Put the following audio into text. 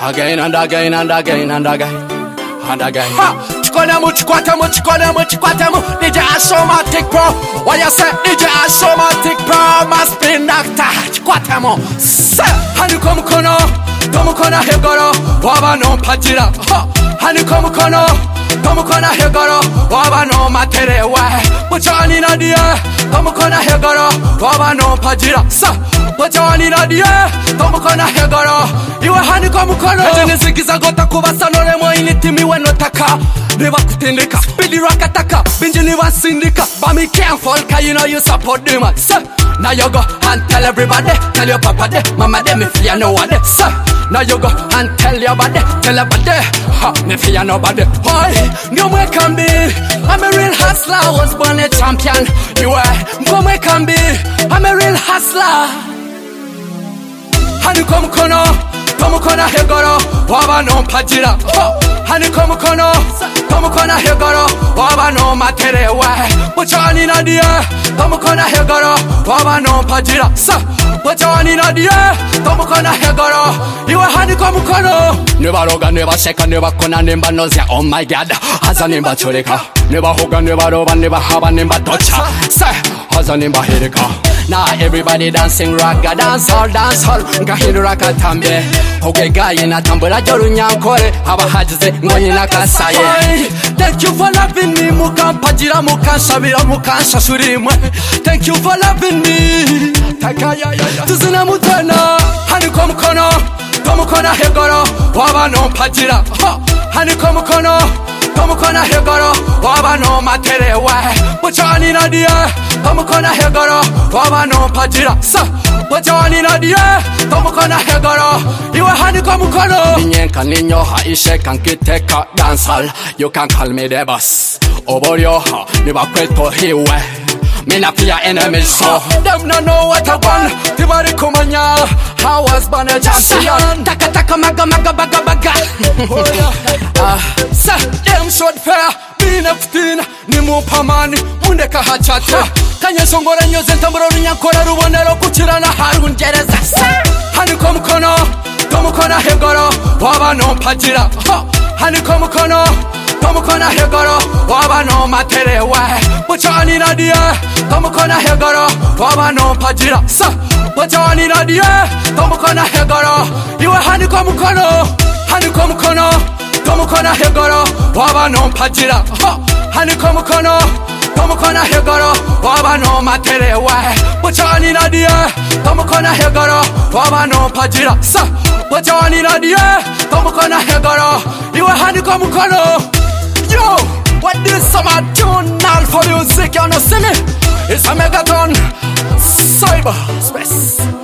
Again and again and again and again and again. Chikwatemu, chikwatemu, chikwatemu, chikwatemu. DJ Ashomatic Pro. What you say? DJ Ashomatic Pro must be knocked out. Chikwatemu. Honeycomb kono, tomu kona hegoro, waba no pajira. Honeycomb kono, tomu kona hegoro, waba no materewa. Bujani nadia, tomu kona hegoro, waba no pajira. Bujani nadia, tomu kona hegoro. Iwe honeycomb kono. Ejene zigiza gota kubasa nore mo initimi wenotaka. Never kutendeka, speedy rakataka, binjini wasindika. But me can't fall, cause you know you support them. Now you go and tell everybody, tell your papa de, mama de, me fear nobody. Now you go and tell your body, tell everybody, me fear nobody. Boy, no way can be. I'm a real hustler, was born a champion. You are, no way can be. I'm a real hustler. Honeycomb kono, tomu kona hegoro, waba no pajira. Honeycomb kono, tomu kona hegoro, waba no materewa. Bujani nadia, tomu kona hegoro, waba no pajira. Bujani nadia, tomu kona hegoro. Iwe honeycomb kono. Never roga, never shake, never kona, never nozia. Oh my God, haza never choreka. Never hoga, never roba, never haba, never docha. Say, haza never hirika. Now everybody dancing ragga, dance hall, ngahiru rakatambe. Hoge gaye na tambura joru nyankore, haba hajize ngoni nakasaye. Thank you for loving me, mukan pajira, mukan shabira, mukan shashurimwe. Thank you for loving me. Tuzina mutana, honeycomb kono, tomu kona hegoro, waba no pajira. Honeycomb kono, tomu kona hegoro, waba no materewa. Bujani nadia, tomu kona hegoro, waba no pajira. Bujani nadia, tomu kona hegoro. Iwe honeycomb kono. Ninyenka ninyoha ishe kankiteka dancehall. You can call me the boss. Oboryoha, niba kweto hiwe. Mina fear enemies, so them no know what I want. Tibari kumanya, I was born a champion. Taka taka maga maga baga baga. Sir, them short fair. Be neftin, nimu pamani, mundeka hachata. Kanye songora nyoze ntamburo nyankora rubonero kuchirana harun gereza. Honeycomb kono, tomu kona hegoro, waba no pajira. Honeycomb kono, tomu kona hegoro, waba no materewa. Bujani nadia, tomu kona hegoro, waba no pajira. Bujani nadia, tomu kona hegoro. Iwe honeycomb kono, honeycomb kono, tomu kona hegoro, waba no pajira. Honeycomb kono, tomu kona hegoro, waba no materewa. Bujani nadia, tomu kona hegoro, waba no pajira. Bujani nadia, tomu kona hegoro. Iwe honeycomb kono. Yo, what this summer tune now for music, you know see me? It's a megaton cyberspace.